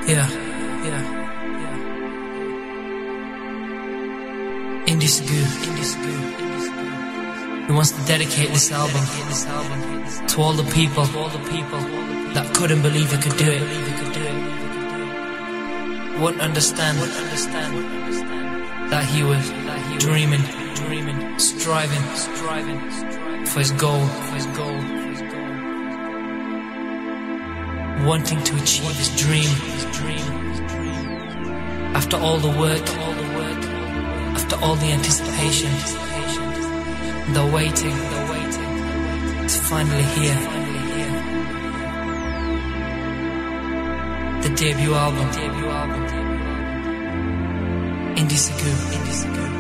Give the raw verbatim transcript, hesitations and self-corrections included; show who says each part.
Speaker 1: Yeah, yeah, yeah. Indie Sagoo, Indie Sagoo. He wants to dedicate this album to all the people that couldn't believe he could do it. Wouldn't understand that he was dreaming, dreaming, striving, striving for his goal, for his goal, wanting to achieve his dream. After all the work, after all the anticipation, the waiting, it's finally here. The debut album, Indie Sagoo, Indie Sagoo.